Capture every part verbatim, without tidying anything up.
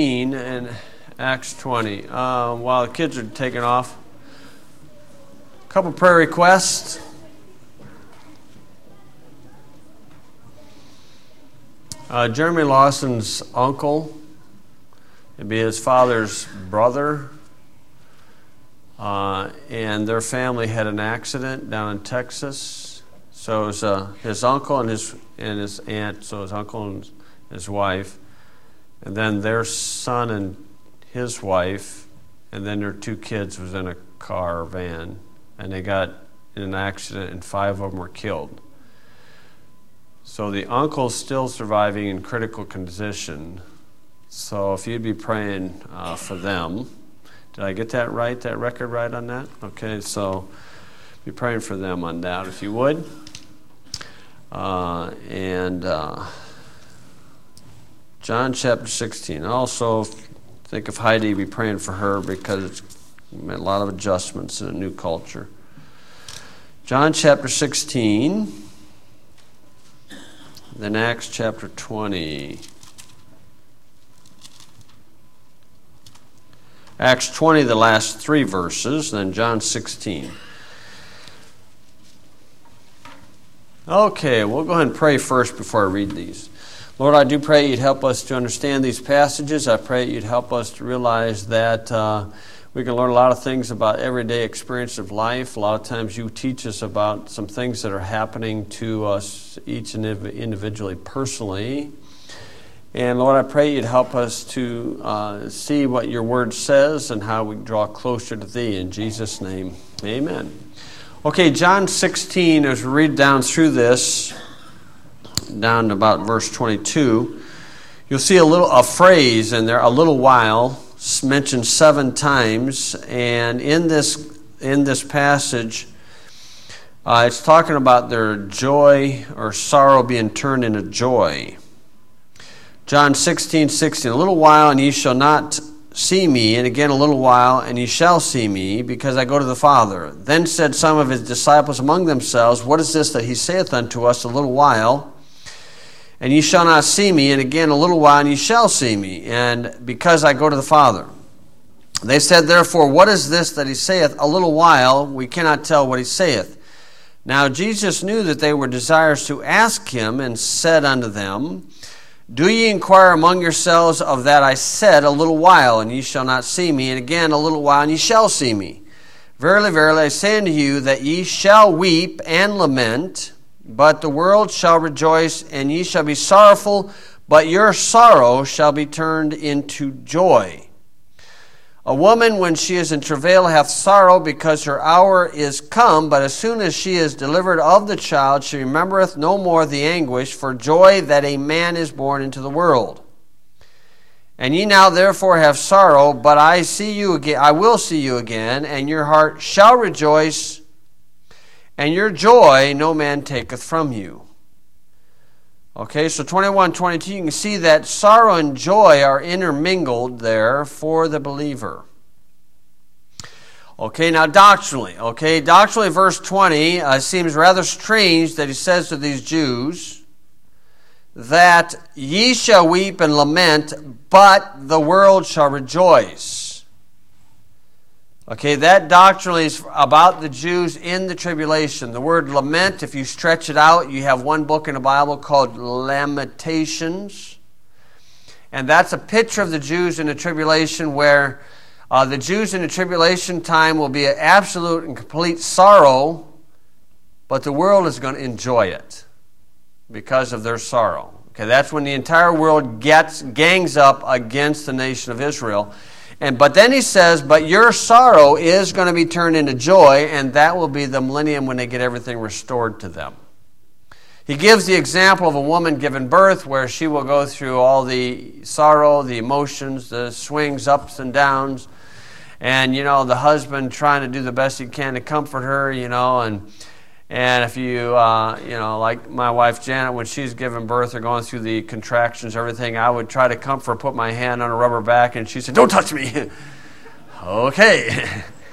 In Acts twenty. Uh, while the kids are taking off, a couple prayer requests. Uh, Jeremy Lawson's uncle, it'd be his father's brother, uh, and their family had an accident down in Texas. So it was uh, his uncle and his and his aunt, so his uncle and his wife. And then their son and his wife, and then their two kids was in a car or van, and they got in an accident, and five of them were killed. So the uncle's still surviving in critical condition. So if you'd be praying uh, for them. Did I get that right, that record right on that? Okay, so be praying for them on that if you would. Uh, and... Uh, John chapter sixteen. Also, think of Heidi, be praying for her because it's made a lot of adjustments in a new culture. John chapter sixteen, then Acts chapter twenty. Acts twenty, the last three verses, then John sixteen. Okay, we'll go ahead and pray first before I read these. Lord, I do pray you'd help us to understand these passages. I pray you'd help us to realize that uh, we can learn a lot of things about everyday experience of life. A lot of times you teach us about some things that are happening to us each and individually, personally. And Lord, I pray you'd help us to uh, see what your word says and how we draw closer to thee. In Jesus' name, amen. Okay, John sixteen, as we read down through this, down to about verse twenty-two, you'll see a little a phrase in there, a little while, mentioned seven times, and in this in this passage, uh, it's talking about their joy or sorrow being turned into joy. John sixteen, sixteen, a little while and ye shall not see me, and again a little while and ye shall see me, because I go to the Father. Then said some of his disciples among themselves, what is this that he saith unto us, a little while, and ye shall not see me, and again a little while, and ye shall see me, and because I go to the Father. They said, therefore, what is this that he saith, a little while, we cannot tell what he saith. Now Jesus knew that they were desirous to ask him, and said unto them, do ye inquire among yourselves of that I said, a little while, and ye shall not see me, and again a little while, and ye shall see me? Verily, verily, I say unto you, that ye shall weep and lament, but the world shall rejoice, and ye shall be sorrowful, but your sorrow shall be turned into joy. A woman, when she is in travail, hath sorrow, because her hour is come, but as soon as she is delivered of the child, she remembereth no more the anguish for joy that a man is born into the world. And ye now therefore have sorrow, but I see you again, I will see you again, and your heart shall rejoice, and your joy no man taketh from you. Okay, so twenty-one, twenty-two, you can see that sorrow and joy are intermingled there for the believer. Okay, now doctrinally, okay, doctrinally verse twenty uh, seems rather strange that he says to these Jews that ye shall weep and lament, but the world shall rejoice. Okay, that doctrinally is about the Jews in the tribulation. The word lament, if you stretch it out, you have one book in the Bible called Lamentations. And that's a picture of the Jews in the tribulation where uh, the Jews in the tribulation time will be an absolute and complete sorrow, but the world is going to enjoy it because of their sorrow. Okay, that's when the entire world gets gangs up against the nation of Israel. And but then he says, but your sorrow is going to be turned into joy, and that will be the millennium when they get everything restored to them. He gives the example of a woman giving birth where she will go through all the sorrow, the emotions, the swings, ups and downs, and, you know, the husband trying to do the best he can to comfort her, you know, and And if you, uh, you know, like my wife Janet, when she's giving birth or going through the contractions, everything, I would try to comfort her, put my hand on her rubber back, and she said, don't touch me. Okay.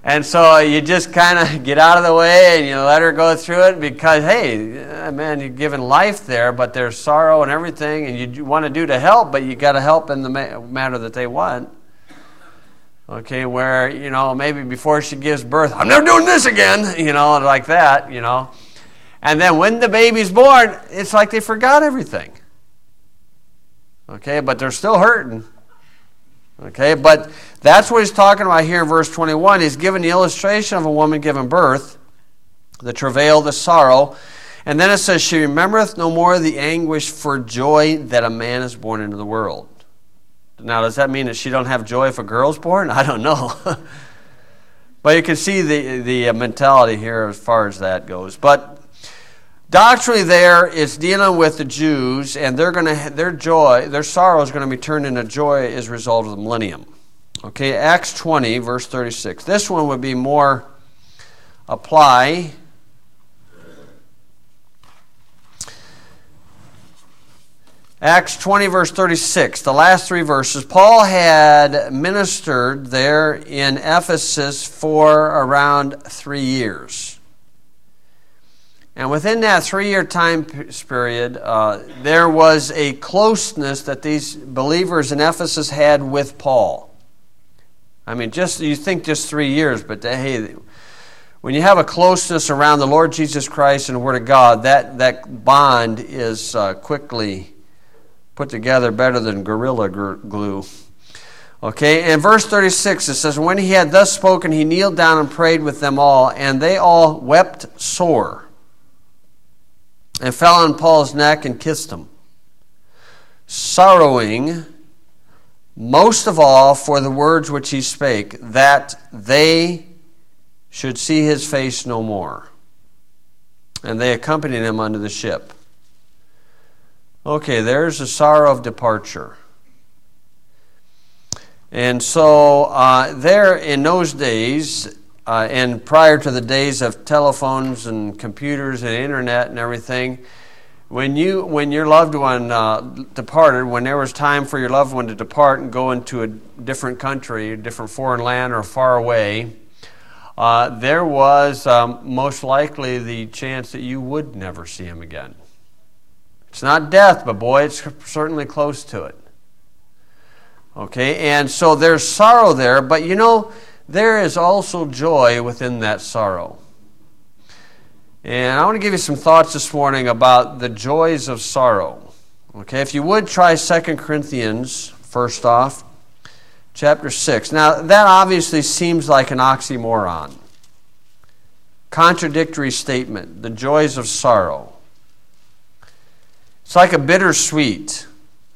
And so you just kind of get out of the way and you let her go through it because, hey, man, you're giving life there, but there's sorrow and everything, and you want to do to help, but you got to help in the manner that they want. Okay, where, you know, maybe before she gives birth, I'm never doing this again, you know, like that, you know. And then when the baby's born, it's like they forgot everything. Okay, but they're still hurting. Okay, but that's what he's talking about here in verse twenty-one. He's given the illustration of a woman giving birth, the travail, the sorrow. And then it says, she remembereth no more the anguish for joy that a man is born into the world. Now, does that mean that she don't have joy if a girl's born? I don't know. But you can see the, the mentality here as far as that goes. But doctrinally there, it's dealing with the Jews, and they're going to their joy, their sorrow is going to be turned into joy as a result of the millennium. Okay, Acts twenty, verse thirty-six. This one would be more apply. Acts twenty, verse thirty-six, the last three verses. Paul had ministered there in Ephesus for around three years. And within that three-year time period, uh, there was a closeness that these believers in Ephesus had with Paul. I mean, just you think just three years, but hey, when you have a closeness around the Lord Jesus Christ and the Word of God, that, that bond is uh, quickly put together better than gorilla glue. Okay, in verse thirty-six it says, when he had thus spoken, he kneeled down and prayed with them all, and they all wept sore, and fell on Paul's neck and kissed him, sorrowing most of all for the words which he spake, that they should see his face no more. And they accompanied him unto the ship. Okay, there's the sorrow of departure. And so uh, there in those days, uh, and prior to the days of telephones and computers and internet and everything, when you when your loved one uh, departed, when there was time for your loved one to depart and go into a different country, a different foreign land or far away, uh, there was um, most likely the chance that you would never see him again. It's not death, but boy, it's certainly close to it. Okay, and so there's sorrow there, but you know, there is also joy within that sorrow. And I want to give you some thoughts this morning about the joys of sorrow. Okay, if you would try Second Corinthians, first off, chapter six. Now, that obviously seems like an oxymoron. Contradictory statement, the joys of sorrow. It's like a bittersweet.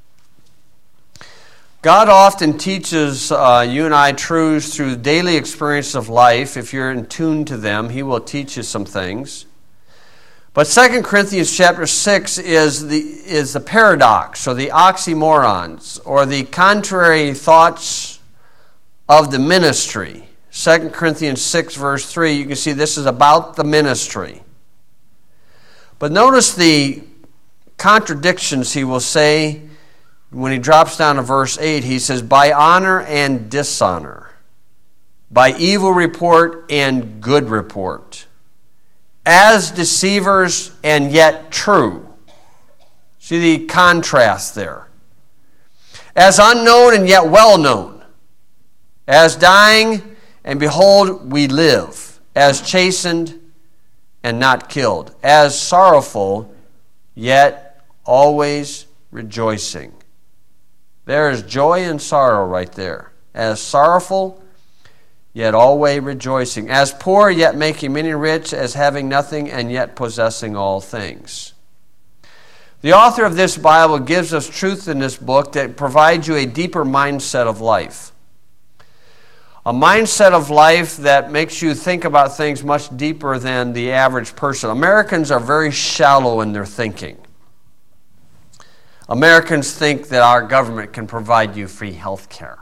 God often teaches uh, you and I truths through daily experience of life. If you're in tune to them, He will teach you some things. But Second Corinthians chapter six is the is the paradox, or the oxymorons, or the contrary thoughts of the ministry. Second Corinthians six verse three, you can see this is about the ministry. But notice the contradictions he will say when he drops down to verse eight. He says, by honor and dishonor, by evil report and good report, as deceivers and yet true. See the contrast there. As unknown and yet well known. As dying and behold we live. As chastened and not killed. As sorrowful yet always rejoicing. There is joy and sorrow right there. As sorrowful yet always rejoicing. As poor, yet making many rich. As having nothing, and yet possessing all things. The author of this Bible gives us truth in this book that provides you a deeper mindset of life. A mindset of life that makes you think about things much deeper than the average person. Americans are very shallow in their thinking. Americans think that our government can provide you free health care.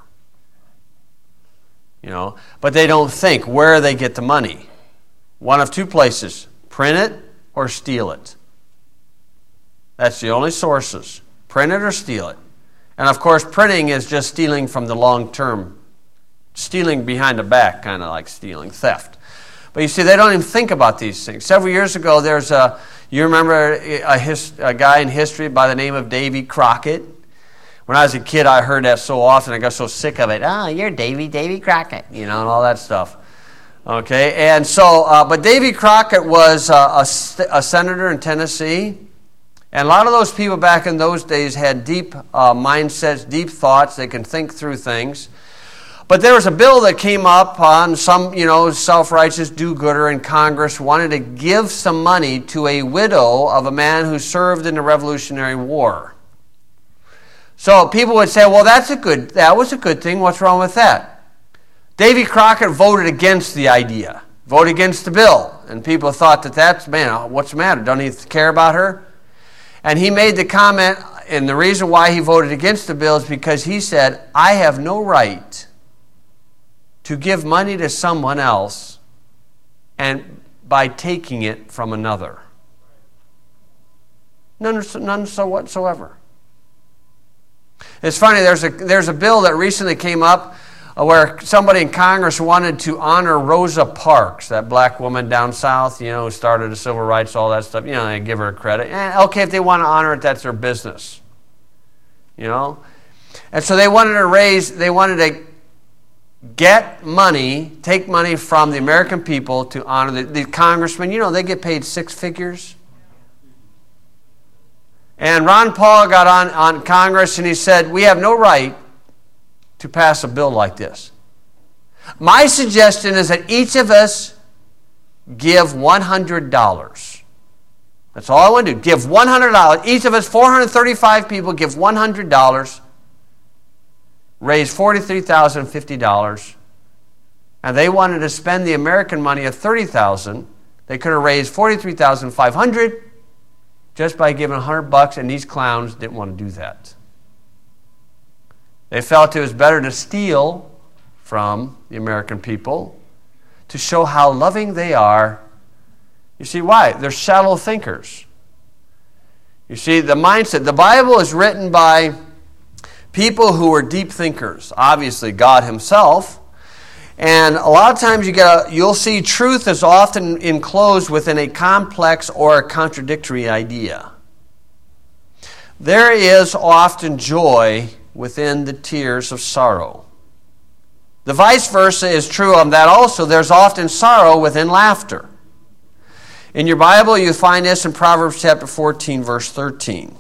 You know, but they don't think where they get the money. One of two places, print it or steal it. That's the only sources, print it or steal it. And of course, printing is just stealing from the long-term Stealing behind the back, kind of like stealing, theft. But you see, they don't even think about these things. Several years ago, there's a, you remember a, his, a guy in history by the name of Davy Crockett? When I was a kid, I heard that so often, I got so sick of it. Oh, you're Davy, Davy Crockett, you know, and all that stuff. Okay, and so, uh, but Davy Crockett was uh, a, a senator in Tennessee, and a lot of those people back in those days had deep uh, mindsets, deep thoughts. They can think through things. But there was a bill that came up on some, you know, self-righteous do-gooder in Congress wanted to give some money to a widow of a man who served in the Revolutionary War. So people would say, well, that's a good, that was a good thing. What's wrong with that? Davy Crockett voted against the idea, voted against the bill. And people thought that that's, man, what's the matter? Don't he care about her? And he made the comment, and the reason why he voted against the bill is because he said, I have no right to give money to someone else and by taking it from another. None, none so whatsoever. It's funny, there's a, there's a bill that recently came up where somebody in Congress wanted to honor Rosa Parks, that black woman down south, you know, who started the civil rights, all that stuff. You know, they give her credit. And okay, if they want to honor it, that's their business. You know? And so they wanted to raise, they wanted to get money, take money from the American people to honor the, the congressmen. You know, they get paid six figures. And Ron Paul got on, on Congress and he said, we have no right to pass a bill like this. My suggestion is that each of us give one hundred dollars. That's all I want to do. Give one hundred dollars. Each of us, four hundred thirty-five people, give one hundred dollars. Raise forty-three thousand fifty dollars. And they wanted to spend the American money of thirty thousand dollars. They could have raised forty-three thousand five hundred dollars just by giving one hundred bucks, and these clowns didn't want to do that. They felt it was better to steal from the American people to show how loving they are. You see why? They're shallow thinkers. You see, the mindset, the Bible is written by people who are deep thinkers. Obviously, God himself. And a lot of times you get a, you'll see truth is often enclosed within a complex or a contradictory idea. There is often joy within the tears of sorrow. The vice versa is true of that also. There's often sorrow within laughter. In your Bible, you find this in Proverbs chapter fourteen, verse thirteen.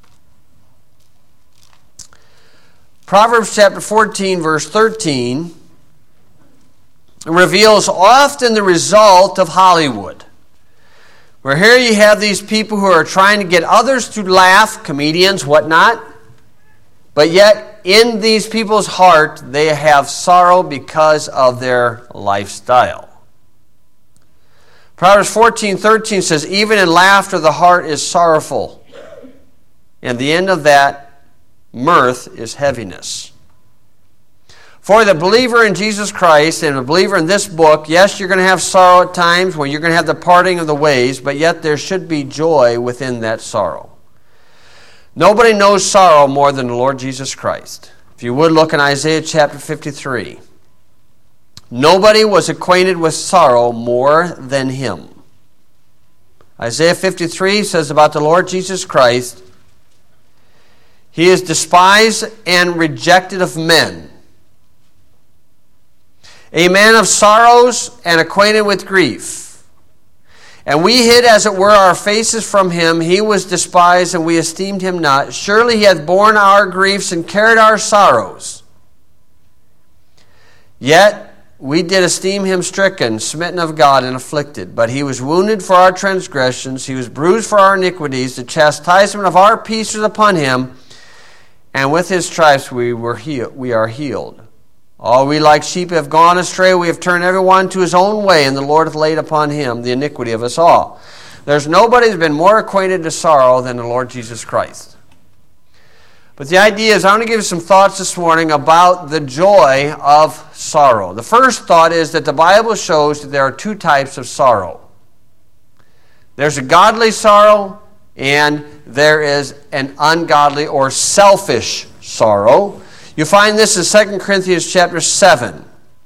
Proverbs chapter fourteen, verse thirteen reveals often the result of Hollywood. Where here you have these people who are trying to get others to laugh, comedians, whatnot, but yet in these people's heart they have sorrow because of their lifestyle. Proverbs fourteen thirteen says, even in laughter the heart is sorrowful, and the end of that mirth is heaviness. For the believer in Jesus Christ and the believer in this book, yes, you're going to have sorrow at times where you're going to have the parting of the ways, but yet there should be joy within that sorrow. Nobody knows sorrow more than the Lord Jesus Christ. If you would look in Isaiah chapter fifty-three. Nobody was acquainted with sorrow more than him. Isaiah fifty-three says about the Lord Jesus Christ, he is despised and rejected of men, a man of sorrows and acquainted with grief. And we hid, as it were, our faces from him. He was despised, and we esteemed him not. Surely he hath borne our griefs and carried our sorrows. Yet we did esteem him stricken, smitten of God, and afflicted. But he was wounded for our transgressions. He was bruised for our iniquities. The chastisement of our peace was upon him. And with his stripes we were healed. We are healed. All we like sheep have gone astray. We have turned everyone to his own way, and the Lord hath laid upon him the iniquity of us all. There's nobody who's been more acquainted to sorrow than the Lord Jesus Christ. But the idea is, I want to give you some thoughts this morning about the joy of sorrow. The first thought is that the Bible shows that there are two types of sorrow. There's a godly sorrow, and there is an ungodly or selfish sorrow. You find this in Second Corinthians chapter seven.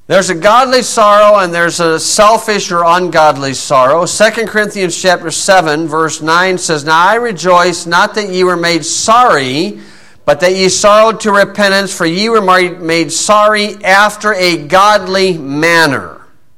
There's a godly sorrow and there's a selfish or ungodly sorrow. Second Corinthians chapter seven, verse nine says, Now I rejoice not that ye were made sorry, but that ye sorrowed to repentance, for ye were made sorry after a godly manner,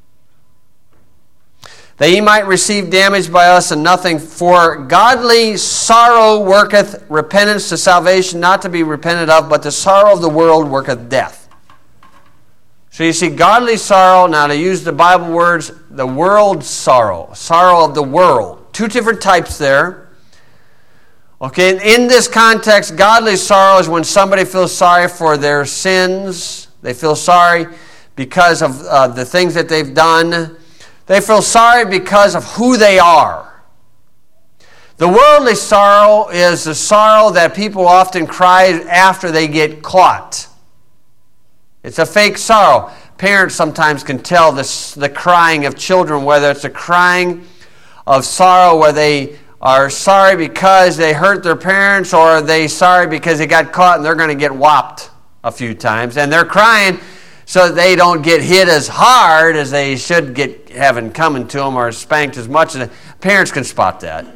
that ye might receive damage by us and nothing. For godly sorrow worketh repentance to salvation, not to be repented of, but the sorrow of the world worketh death. So you see, godly sorrow, now to use the Bible words, the world's sorrow, sorrow of the world. Two different types there. Okay, in this context, godly sorrow is when somebody feels sorry for their sins. They feel sorry because of uh, the things that they've done. They feel sorry because of who they are. The worldly sorrow is the sorrow that people often cry after they get caught. It's a fake sorrow. Parents sometimes can tell this, the crying of children, whether it's a crying of sorrow where they are sorry because they hurt their parents, or are they sorry because they got caught and they're going to get whopped a few times. And they're crying so that they don't get hit as hard as they should get having coming to them, or spanked as much as parents can spot that.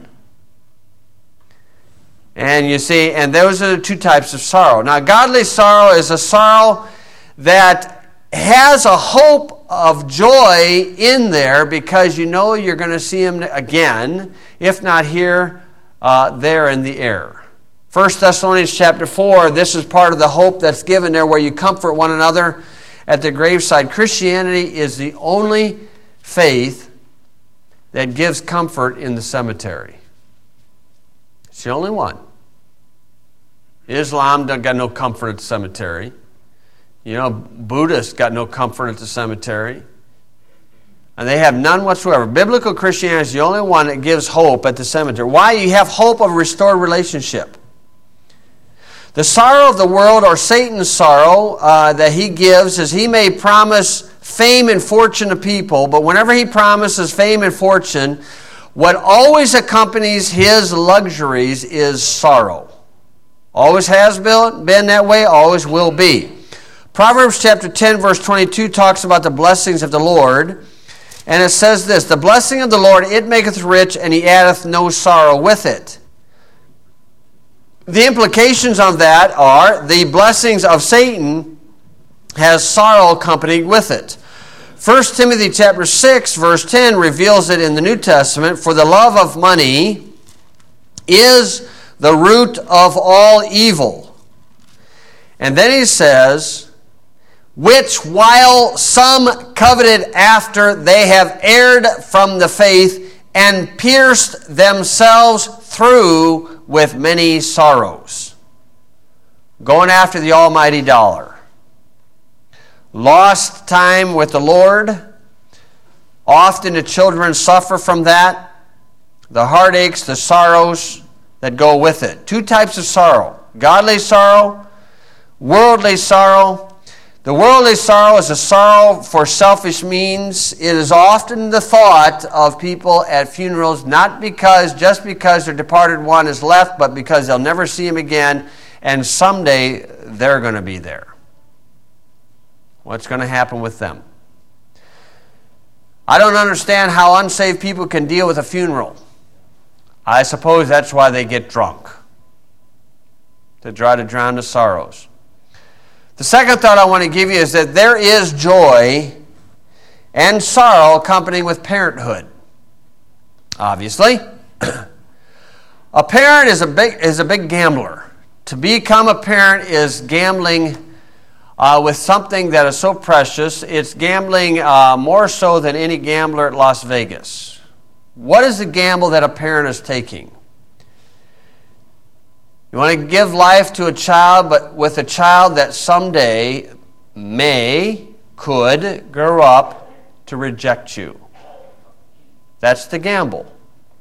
And you see, and those are the two types of sorrow. Now, godly sorrow is a sorrow that has a hope of joy in there because you know you're going to see him again, if not here, uh, there in the air. First Thessalonians chapter four, this is part of the hope that's given there where you comfort one another at the graveside. Christianity is the only faith that gives comfort in the cemetery. It's the only one. Islam got no comfort at the cemetery. You know, Buddhists got no comfort at the cemetery. And they have none whatsoever. Biblical Christianity is the only one that gives hope at the cemetery. Why? You have hope of a restored relationship. The sorrow of the world, or Satan's sorrow uh, that he gives, is he may promise fame and fortune to people, but whenever he promises fame and fortune, what always accompanies his luxuries is sorrow. Always has been, been that way, always will be. Proverbs chapter ten, verse twenty-two talks about the blessings of the Lord. And it says this, The blessing of the Lord, it maketh rich, and he addeth no sorrow with it. The implications of that are the blessings of Satan has sorrow accompanied with it. First Timothy chapter six, verse ten reveals it in the New Testament. For the love of money is the root of all evil. And then he says, which while some coveted after, they have erred from the faith and pierced themselves through with many sorrows. Going after the almighty dollar. Lost time with the Lord. Often the children suffer from that. The heartaches, the sorrows that go with it. Two types of sorrow. Godly sorrow, worldly sorrow. The worldly sorrow is a sorrow for selfish means. It is often the thought of people at funerals, not because just because their departed one is left, but because they'll never see him again, and someday they're going to be there. What's going to happen with them? I don't understand how unsaved people can deal with a funeral. I suppose that's why they get drunk, to try to drown the sorrows. The second thought I want to give you is that there is joy and sorrow accompanying with parenthood. Obviously, a parent is a big is a big gambler. To become a parent is gambling uh, with something that is so precious. It's gambling uh, more so than any gambler at Las Vegas. What is the gamble that a parent is taking? You want to give life to a child, but with a child that someday may, could grow up to reject you. That's the gamble.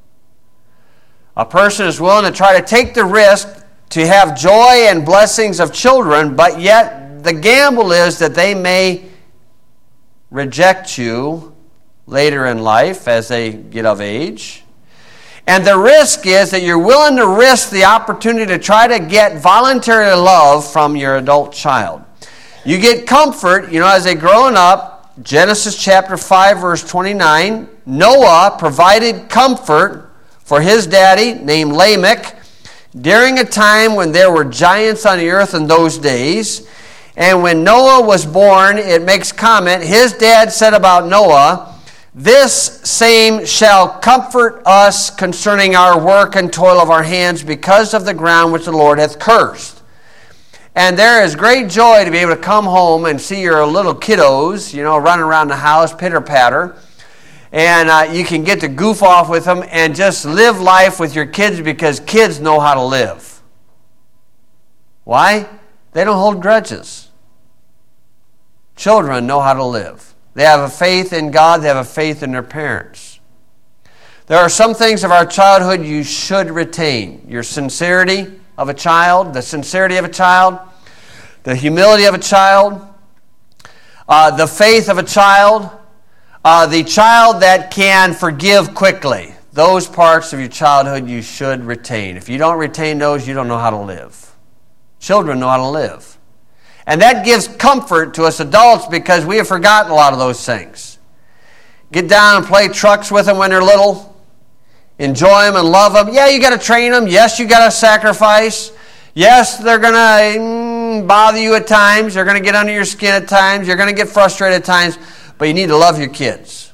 A person is willing to try to take the risk to have joy and blessings of children, but yet the gamble is that they may reject you later in life as they get of age. And the risk is that you're willing to risk the opportunity to try to get voluntary love from your adult child. You get comfort, you know, as they're growing up, Genesis chapter five, verse twenty-nine, Noah provided comfort for his daddy, named Lamech, during a time when there were giants on the earth in those days. And when Noah was born, it makes comment, his dad said about Noah, "This same shall comfort us concerning our work and toil of our hands, because of the ground which the Lord hath cursed." And there is great joy to be able to come home and see your little kiddos, you know, running around the house, pitter-patter. And uh, you can get to goof off with them and just live life with your kids, because kids know how to live. Why? They don't hold grudges. Children know how to live. They have a faith in God. They have a faith in their parents. There are some things of our childhood you should retain. Your sincerity of a child, the sincerity of a child, the humility of a child, uh, the faith of a child, uh, the child that can forgive quickly. Those parts of your childhood you should retain. If you don't retain those, you don't know how to live. Children know how to live. And that gives comfort to us adults, because we have forgotten a lot of those things. Get down and play trucks with them when they're little. Enjoy them and love them. Yeah, you got to train them. Yes, you got to sacrifice. Yes, they're going to mm, bother you at times. They're going to get under your skin at times. You're going to get frustrated at times. But you need to love your kids.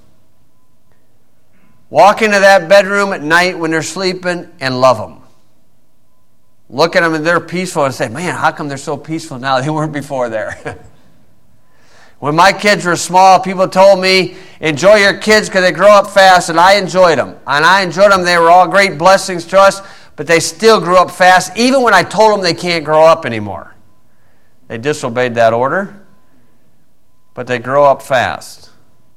Walk into that bedroom at night when they're sleeping and love them. Look at them and they're peaceful and say, "Man, how come they're so peaceful now? They weren't before there." When my kids were small, people told me, "Enjoy your kids because they grow up fast," and I enjoyed them. And I enjoyed them. They were all great blessings to us, but they still grew up fast, even when I told them they can't grow up anymore. They disobeyed that order, but they grow up fast.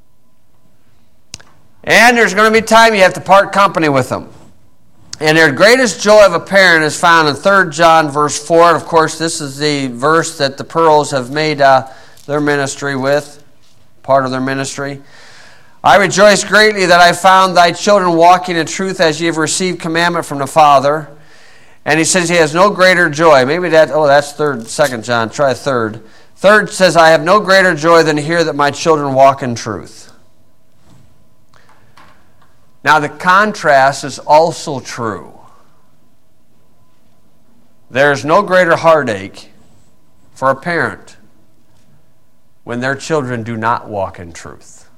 And there's going to be time you have to part company with them. And their greatest joy of a parent is found in Third John verse four. And of course, this is the verse that the Pearls have made uh, their ministry with, part of their ministry. "I rejoice greatly that I found thy children walking in truth, as ye have received commandment from the Father." And he says he has no greater joy. Maybe that, oh, that's third, Second John. Try third. Third says, "I have no greater joy than to hear that my children walk in truth." Now the contrast is also true. There's no greater heartache for a parent when their children do not walk in truth.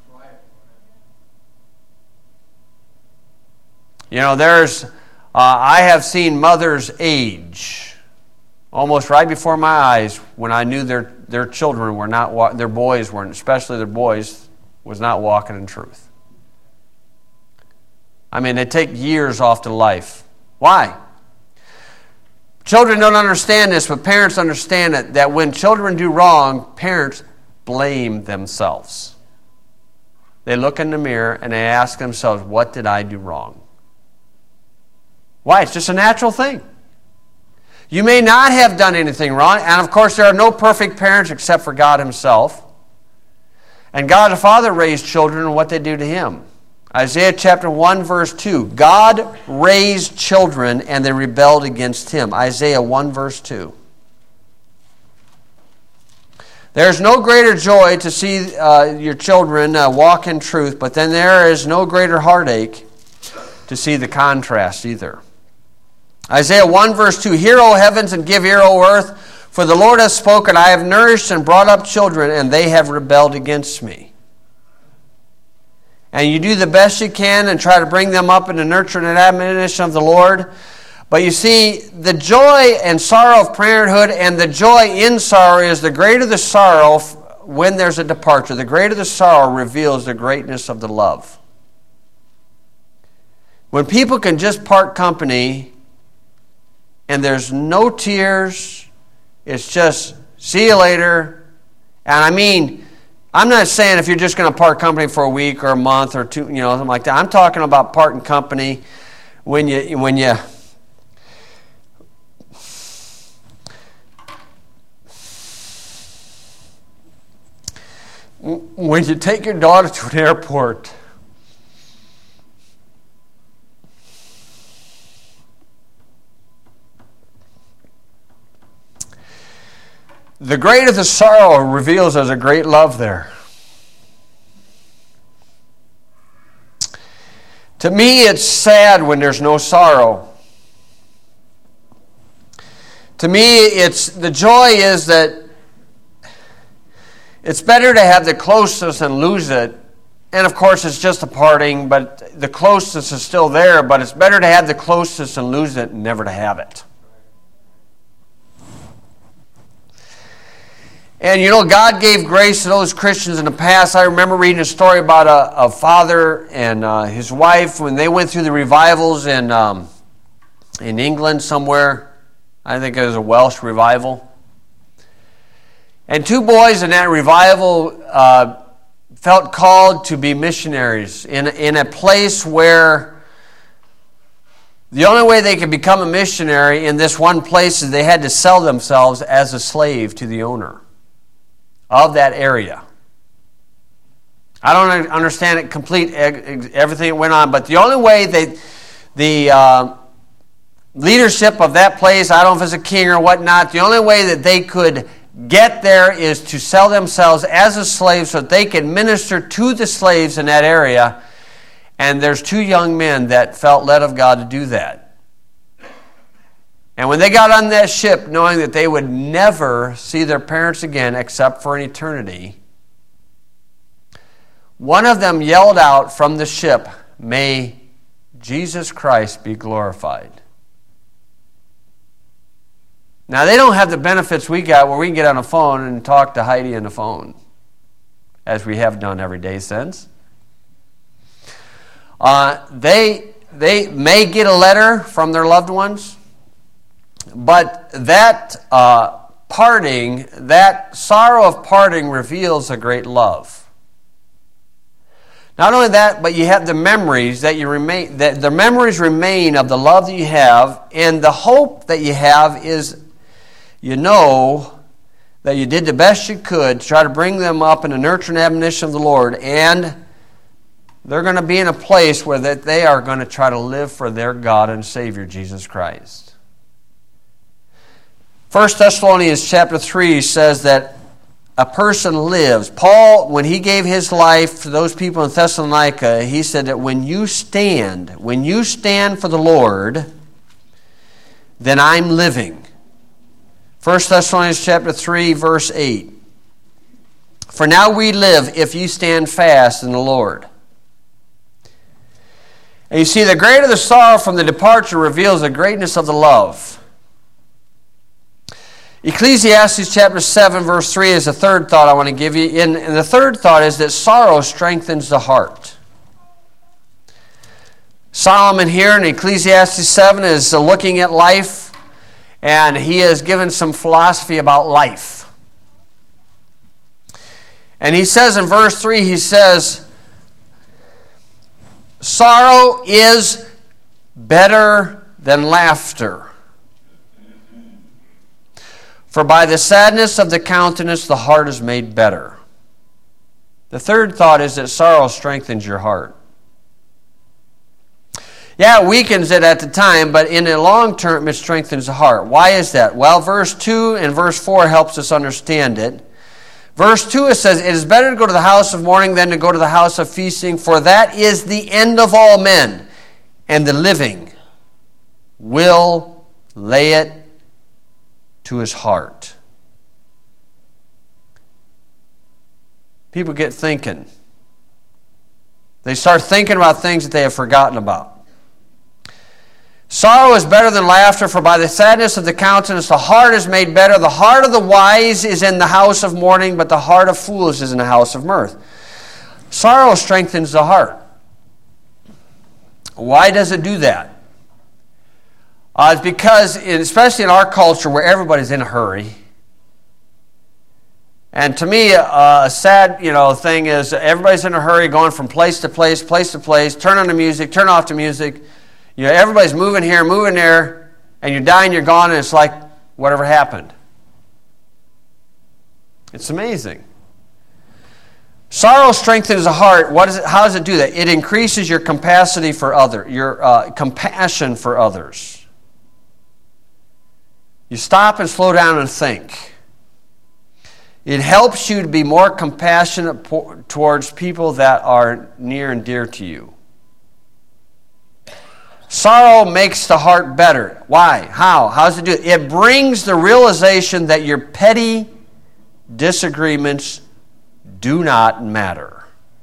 You know, there's, uh, I have seen mothers age almost right before my eyes when I knew their, their children were not, wa- their boys weren't, especially their boys, was not walking in truth. I mean, they take years off to life. Why? Children don't understand this, but parents understand it, that when children do wrong, parents blame themselves. They look in the mirror and they ask themselves, "What did I do wrong?" Why? It's just a natural thing. You may not have done anything wrong, and of course there are no perfect parents except for God Himself. And God the Father raised children and what they do to Him. Isaiah chapter one verse two, God raised children and they rebelled against Him. Isaiah one verse two. There's no greater joy to see uh, your children uh, walk in truth, but then there is no greater heartache to see the contrast either. Isaiah one verse two, "Hear, O heavens, and give ear, O earth, for the Lord has spoken. I have nourished and brought up children, and they have rebelled against me." And you do the best you can and try to bring them up in the nurture and admonition of the Lord. But you see, the joy and sorrow of parenthood, and the joy in sorrow, is the greater the sorrow when there's a departure. The greater the sorrow reveals the greatness of the love. When people can just part company and there's no tears, it's just, "See you later." And I mean, I'm not saying if you're just going to part company for a week or a month or two, you know, something like that. I'm talking about parting company when you when you when you take your daughter to an airport. The greater the sorrow reveals there's a great love there. To me, it's sad when there's no sorrow. To me, it's the joy is that it's better to have the closeness and lose it. And of course, it's just a parting, but the closeness is still there. But it's better to have the closeness and lose it and never to have it. And you know, God gave grace to those Christians in the past. I remember reading a story about a, a father and uh, his wife when they went through the revivals in um, in England somewhere. I think it was a Welsh revival. And two boys in that revival uh, felt called to be missionaries in, in a place where the only way they could become a missionary in this one place is they had to sell themselves as a slave to the owner of that area. I don't understand it complete, everything that went on, but the only way they, the uh, leadership of that place, I don't know if it's a king or whatnot, the only way that they could get there is to sell themselves as a slave so that they can minister to the slaves in that area. And there's two young men that felt led of God to do that. And when they got on that ship, knowing that they would never see their parents again except for an eternity, one of them yelled out from the ship, "May Jesus Christ be glorified." Now, they don't have the benefits we got where we can get on a phone and talk to Heidi on the phone, as we have done every day since. Uh, they, they may get a letter from their loved ones, but that uh, parting, that sorrow of parting reveals a great love. Not only that, but you have the memories that you remain, that the memories remain of the love that you have, and the hope that you have is, you know, that you did the best you could to try to bring them up in the nurture and admonition of the Lord, and they're going to be in a place where that they are going to try to live for their God and Savior, Jesus Christ. First Thessalonians chapter three says that a person lives. Paul, when he gave his life to those people in Thessalonica, he said that when you stand, when you stand for the Lord, then I'm living. First Thessalonians chapter three, verse eight. For now we live if you stand fast in the Lord. And you see, the greater the sorrow from the departure reveals the greatness of the love. Ecclesiastes chapter seven, verse three is the third thought I want to give you. And, and the third thought is that sorrow strengthens the heart. Solomon here in Ecclesiastes seven is looking at life, and he has given some philosophy about life. And he says in verse three, he says, sorrow is better than laughter. For by the sadness of the countenance, the heart is made better. The third thought is that sorrow strengthens your heart. Yeah, it weakens it at the time, but in the long term, it strengthens the heart. Why is that? Well, verse two and verse four helps us understand it. Verse two, it says, it is better to go to the house of mourning than to go to the house of feasting, for that is the end of all men, and the living will lay it to his heart. People get thinking. They start thinking about things that they have forgotten about. Sorrow is better than laughter, for by the sadness of the countenance the heart is made better. The heart of the wise is in the house of mourning, but the heart of fools is in the house of mirth. Sorrow strengthens the heart. Why does it do that? Uh, it's because, especially in our culture where everybody's in a hurry, and to me, uh, a sad, you know, thing is everybody's in a hurry, going from place to place, place to place. Turn on the music, turn off the music. You know, everybody's moving here, moving there, and you're dying, you're gone, and it's like whatever happened. It's amazing. Sorrow strengthens the heart. What is it? How does it do that? It increases your capacity for other, your uh, compassion for others. You stop and slow down and think. It helps you to be more compassionate towards people that are near and dear to you. Sorrow makes the heart better. Why? How? How does it do it? It brings the realization that your petty disagreements do not matter.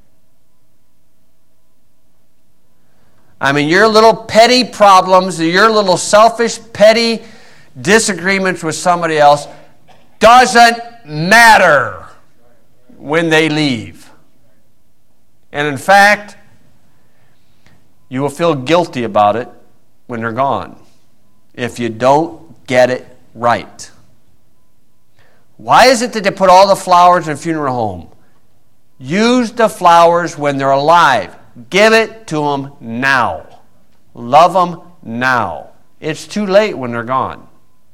I mean, your little petty problems, your little selfish, petty disagreements with somebody else doesn't matter when they leave. And in fact, you will feel guilty about it when they're gone if you don't get it right. Why is it that they put all the flowers in a funeral home? Use the flowers when they're alive. Give it to them now. Love them now. It's too late when they're gone.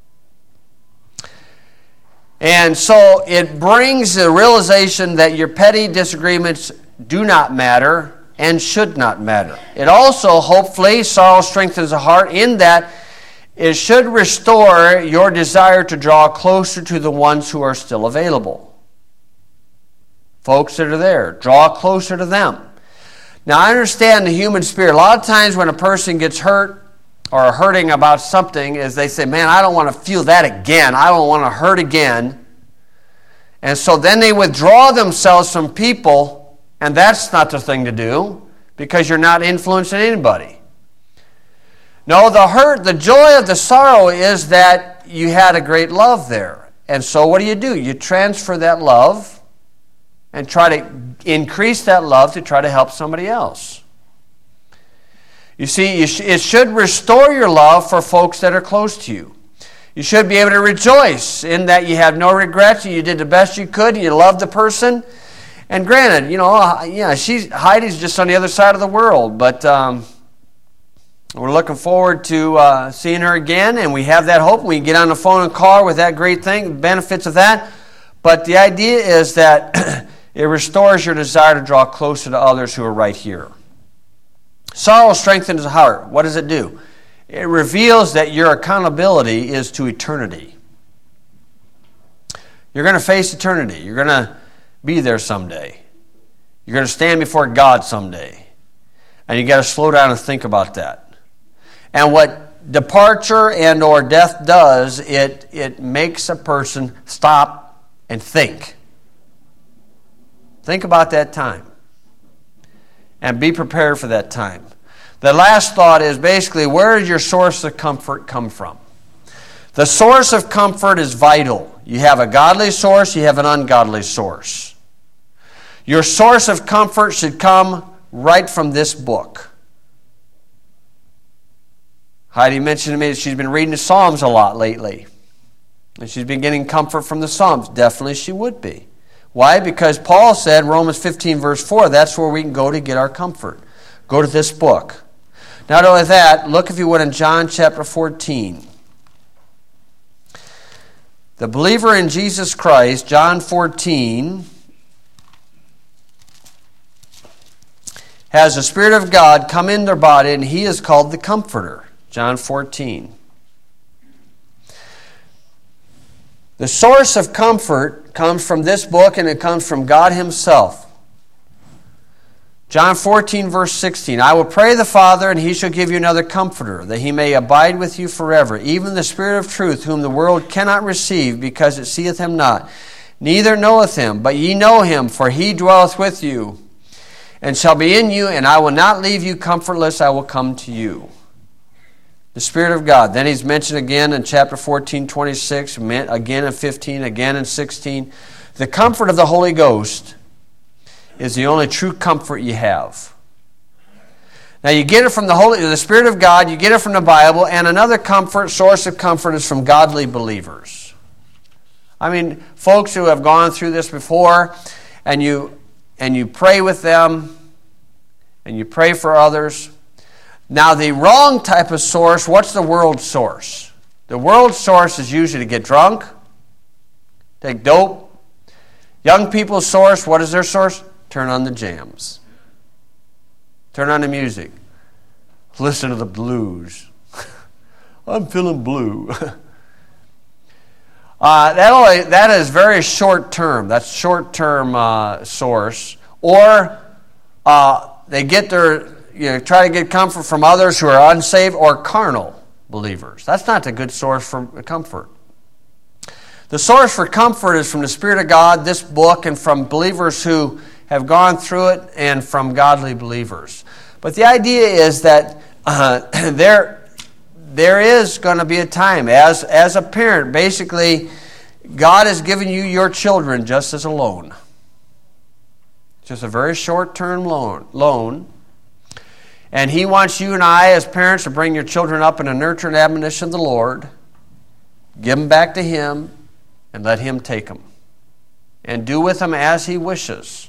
And so it brings the realization that your petty disagreements do not matter and should not matter. It also, hopefully, sorrow strengthens the heart in that it should restore your desire to draw closer to the ones who are still available. Folks that are there, draw closer to them. Now, I understand the human spirit. A lot of times when a person gets hurt or hurting about something is they say, man, I don't want to feel that again. I don't want to hurt again. And so then they withdraw themselves from people. And that's not the thing to do because you're not influencing anybody. No, the hurt, the joy of the sorrow is that you had a great love there. And so what do you do? You transfer that love and try to increase that love to try to help somebody else. You see, you sh- it should restore your love for folks that are close to you. You should be able to rejoice in that you have no regrets, you did the best you could, and you loved the person. And granted, you know, yeah, she's Heidi's just on the other side of the world, but um, we're looking forward to uh, seeing her again, and we have that hope. We can get on the phone and call her with that great thing, the benefits of that. But the idea is that it restores your desire to draw closer to others who are right here. Sorrow strengthens the heart. What does it do? It reveals that your accountability is to eternity. You're going to face eternity. You're going to be there someday. You're going to stand before God someday. And you got to slow down and think about that. And what departure and or death does, it, it makes a person stop and think. Think about that time. And be prepared for that time. The last thought is basically, where does your source of comfort come from? The source of comfort is vital. You have a godly source, you have an ungodly source. Your source of comfort should come right from this book. Heidi mentioned to me that she's been reading the Psalms a lot lately. And she's been getting comfort from the Psalms. Definitely she would be. Why? Because Paul said, Romans fifteen verse four, that's where we can go to get our comfort. Go to this book. Not only that, look if you would in John chapter fourteen. The believer in Jesus Christ, John fourteen, has the Spirit of God come in their body, and He is called the Comforter. John fourteen. The source of comfort comes from this book, and it comes from God Himself. John fourteen, verse sixteen. I will pray the Father, and He shall give you another Comforter, that He may abide with you forever, even the Spirit of truth, whom the world cannot receive, because it seeth Him not, neither knoweth Him. But ye know Him, for He dwelleth with you, and shall be in you, and I will not leave you comfortless, I will come to you. The Spirit of God. Then He's mentioned again in chapter fourteen, twenty-six, again in fifteen, again in sixteen. The comfort of the Holy Ghost is the only true comfort you have. Now you get it from the Holy, the Spirit of God, you get it from the Bible, and another comfort, source of comfort is from godly believers. I mean, folks who have gone through this before, and you and you pray with them, and you pray for others. Now the wrong type of source, what's the world's source? The world's source is usually to get drunk, take dope. Young people's source, what is their source? Turn on the jams. Turn on the music. Listen to the blues. I'm feeling blue. uh, that, only, that is very short term. That's short term uh, source. Or uh, they get their you know, try to get comfort from others who are unsaved or carnal believers. That's not a good source for comfort. The source for comfort is from the Spirit of God, this book, and from believers who have gone through it, and from godly believers. But the idea is that uh, there, there is going to be a time, as, as a parent, basically, God has given you your children just as a loan. Just a very short-term loan, loan. And He wants you and I as parents to bring your children up in the nurture and admonition of the Lord, give them back to Him, and let Him take them. And do with them as He wishes.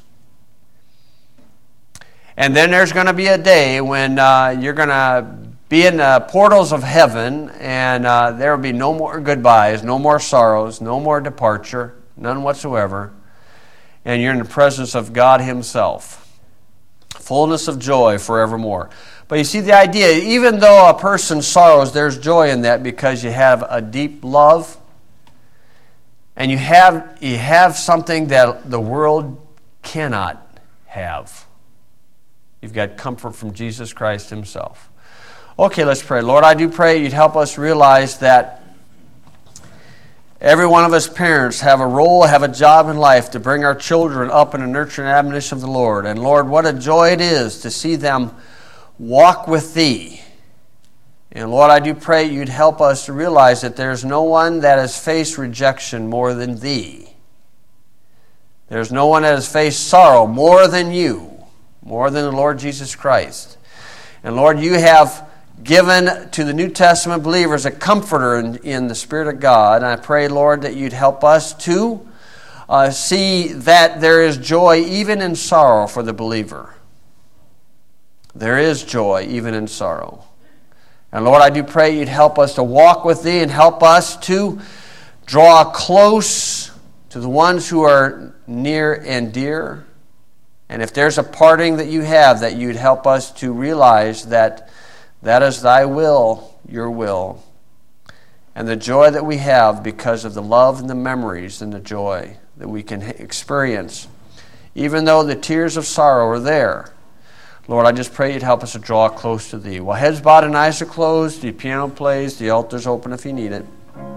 And then there's going to be a day when uh, you're going to be in the portals of heaven, and uh, there will be no more goodbyes, no more sorrows, no more departure, none whatsoever. And you're in the presence of God Himself. Fullness of joy forevermore. But you see the idea, even though a person sorrows, there's joy in that because you have a deep love. And you have, you have something that the world cannot have. You've got comfort from Jesus Christ Himself. Okay, let's pray. Lord, I do pray You'd help us realize that every one of us parents have a role, have a job in life to bring our children up in the nurture and admonition of the Lord. And Lord, what a joy it is to see them walk with Thee. And Lord, I do pray You'd help us to realize that there's no one that has faced rejection more than Thee. There's no one that has faced sorrow more than You, more than the Lord Jesus Christ. And Lord, You have given to the New Testament believers a comforter in, in the Spirit of God. And I pray, Lord, that You'd help us to uh, see that there is joy even in sorrow for the believer. There is joy even in sorrow. And Lord, I do pray You'd help us to walk with Thee and help us to draw close to the ones who are near and dear. And if there's a parting that You have, that You'd help us to realize that that is Thy will, Your will. And the joy that we have because of the love and the memories and the joy that we can experience, even though the tears of sorrow are there. Lord, I just pray You'd help us to draw close to Thee. While heads bowed and eyes are closed, the piano plays, the altar's open if you need it.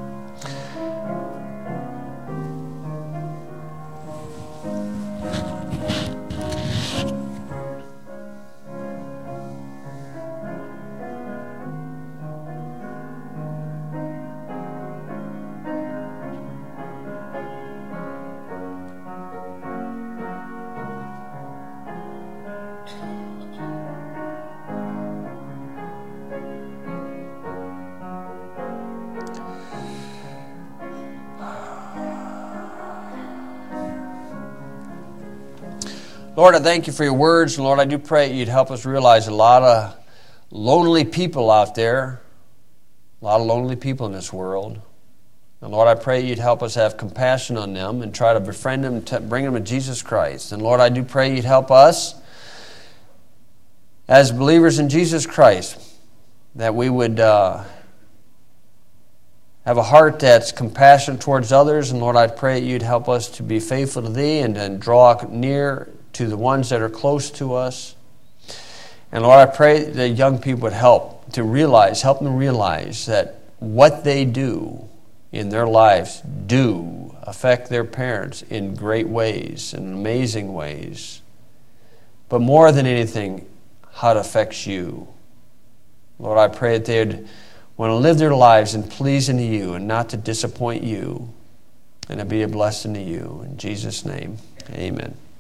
Lord, I thank You for Your words, and Lord, I do pray You'd help us realize a lot of lonely people out there, a lot of lonely people in this world. And Lord, I pray You'd help us have compassion on them and try to befriend them, to bring them to Jesus Christ. And Lord, I do pray You'd help us as believers in Jesus Christ, that we would uh, have a heart that's compassionate towards others. And Lord, I pray You'd help us to be faithful to Thee and, and draw near to the ones that are close to us. And Lord, I pray that young people would help to realize, help them realize that what they do in their lives do affect their parents in great ways, in amazing ways. But more than anything, how it affects You. Lord, I pray that they'd want to live their lives in pleasing to You and not to disappoint You, and to be a blessing to You. In Jesus' name, amen.